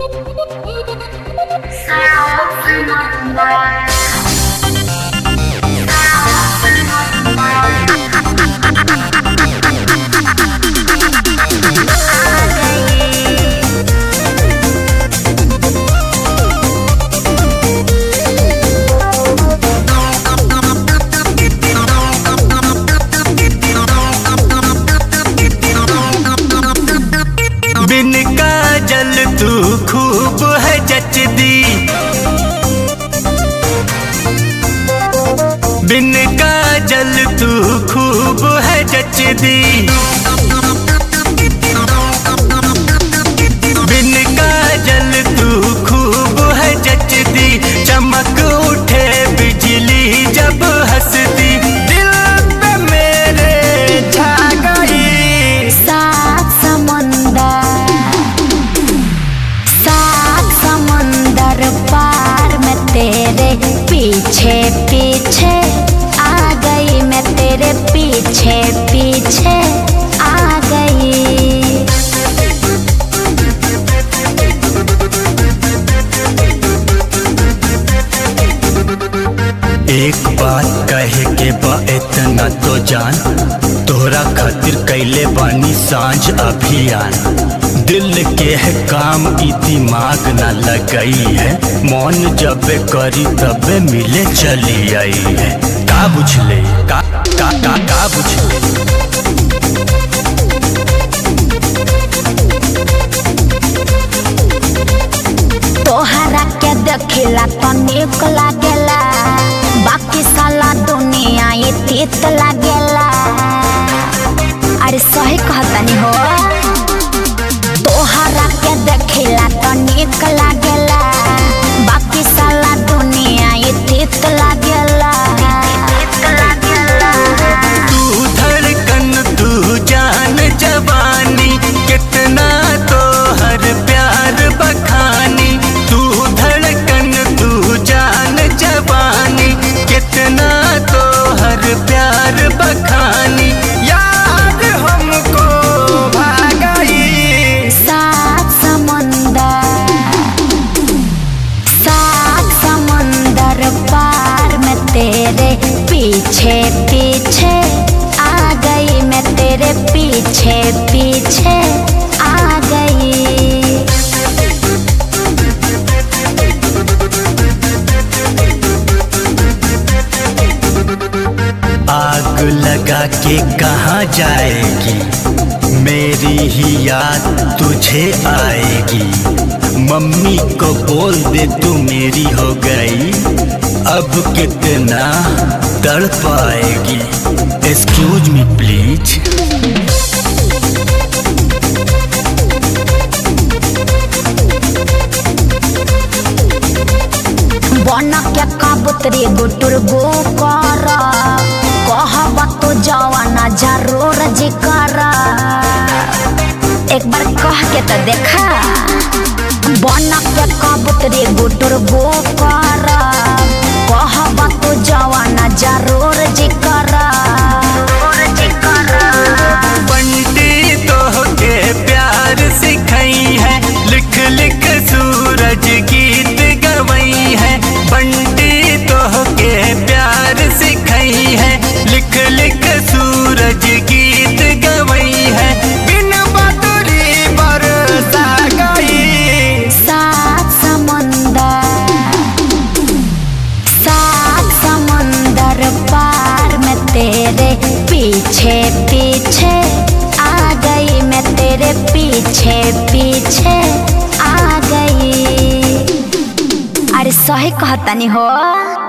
बिन काजल तू खूब है जचदी, बिन काजल तू खूब है जचदी, बिन काजल तू खूब है जचदी, चमक उठे बिजली जब हंसदी, दिल पे मेरे छा गई। सात समंदर पार में तेरे पीछे पीछे आ गई, मैं तेरे पीछे पीछे आ गई। एक बात कहे के बा इतना तो जान, तोहरा खातिर कैले बानी सांझ अभियान, दिल के है काम ई दिमाग न लगई है, मौन जब करी तब मिले चली आई है। का बुझले का बुझले तोहरा के देखिला तो निक लागेला, बाकी साला दुनिया ये तीत लागेला। अरे सही कहतनी हो, तोहरा के देखिला तो निक लागेला, बाकी साला दुनिया ये तीत लागेला। तू धड़कन तू जान जवानी, कितना तो हर प्यार बखानी, तू धड़कन तू जान जवानी, कितना तो हर प्यार बखानी, याद हमको भागई। सात समंदर पार में तेरे पीछे पीछे आ गई, मैं तेरे पीछे पीछे आ गई। आग लगा के कहाँ जाएगी, मेरी ही याद तुझे आएगी, मम्मी को बोल दे तू मेरी हो गई, अब कितना तड़प आएगी। Excuse me please. बन के कबूतरी गुटुर गो कर, कहब तो जवाना जरूर जिकर, एक बार कह के तो देखा। बन के कबूतरी गुटुर गो कर, कहब तो जवाना जरूर जिकर। बंटी तो के प्यार सिखाई है, लिख लिख सूरज गीत गवई है, बंटी तो के प्यार सिखाई है, लिख लिख सूरज गीत गवई है, बिन बदरी बरसा गई। सात समंदर पार में तेरे पीछे पीछे आ गई, मैं तेरे पीछे पीछे आ गई। अरे सही कहतनी हो।